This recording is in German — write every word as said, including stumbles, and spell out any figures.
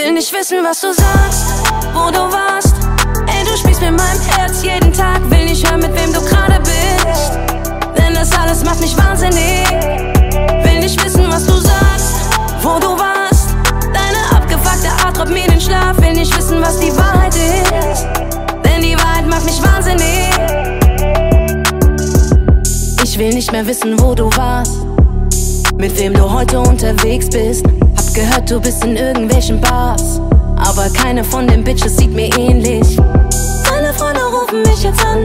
Will nicht wissen, was du sagst, wo du warst. Ey, du spielst mit meinem Herz jeden Tag. Will nicht hören, mit wem du gerade bist, denn das alles macht mich wahnsinnig. Will nicht wissen, was du sagst, wo du warst. Deine abgefuckte Art raubt mir den Schlaf. Will nicht wissen, was die Wahrheit ist, denn die Wahrheit macht mich wahnsinnig. Ich will nicht mehr wissen, wo du warst, mit wem du heute unterwegs bist. Hab gehört, du bist in irgendwelchen Bars, aber keine von den Bitches sieht mir ähnlich. Deine Freunde rufen mich jetzt an,